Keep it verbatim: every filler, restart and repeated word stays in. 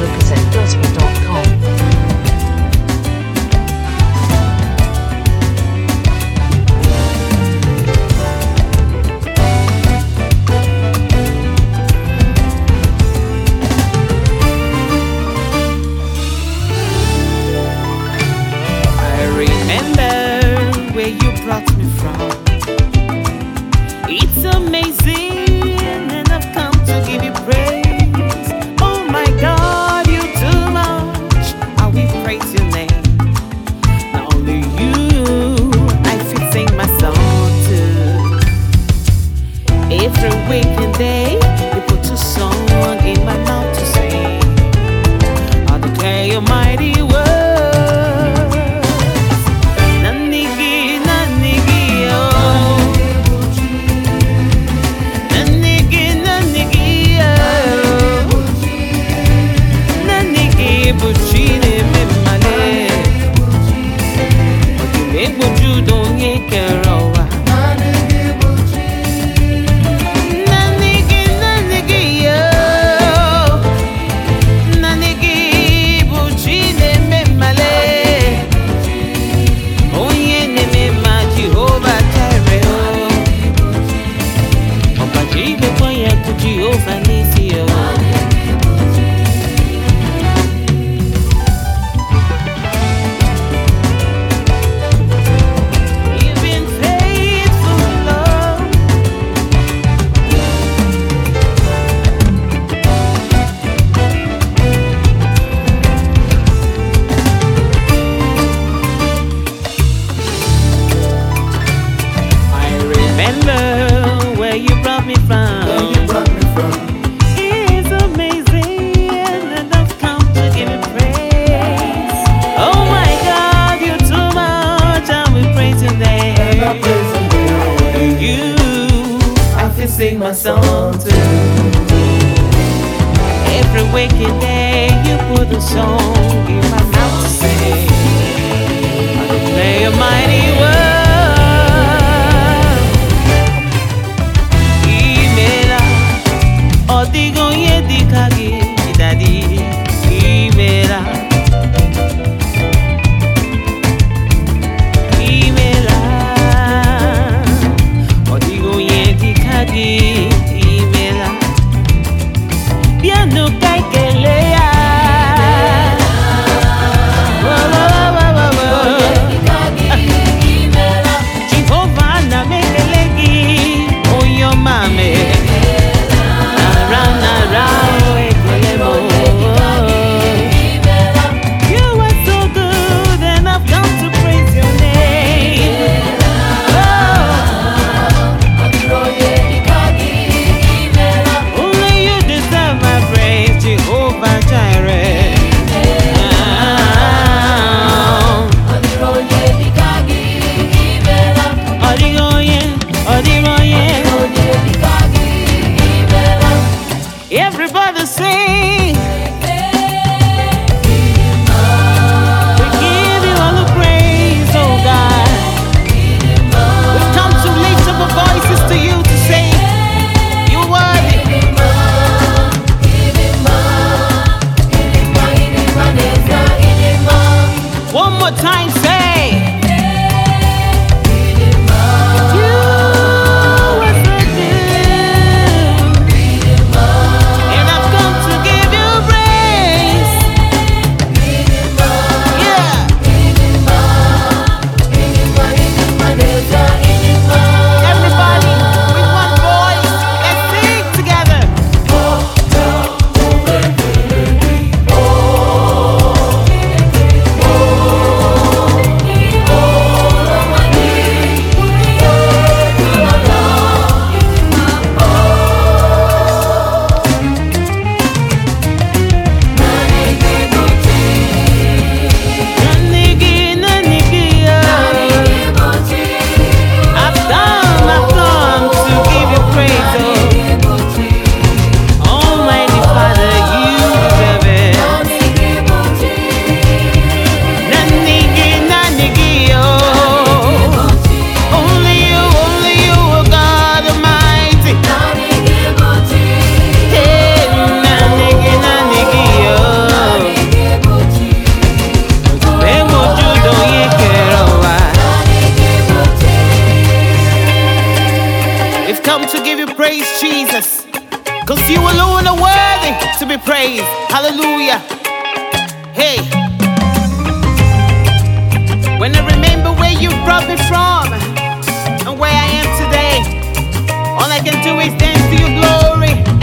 hundred percent gospel dot com. Brought me from. It's amazing, and I've come to give you praise. Oh my God, you're too much. I will praise your name. Not only you, I should sing my song too. Every waking day, you put a song in my mouth to sing. I declare your mighty word. Jehovah Nissi, you've been faithful, Lord. I remember where you brought me from. It's amazing, and I've come to give you praise. Oh my God, you're too much, I will praise your name. You, I can sing my song too. Every waking day, you put a song in my mouth to sing. I declare your mighty word. Odigo yedi kagi daddy imela imela Odigo yedi kagi imela piano kai kelea Jehovah na mekelegi oyo mame Everybody sing. We give you all the praise, oh God. We've come to lift up our voices to you to say, you're worthy. One more time, say. Come to Cause you alone are worthy to be praised. Hallelujah. Hey. When I remember where you brought me from and where I am today, all I can do is dance to your glory.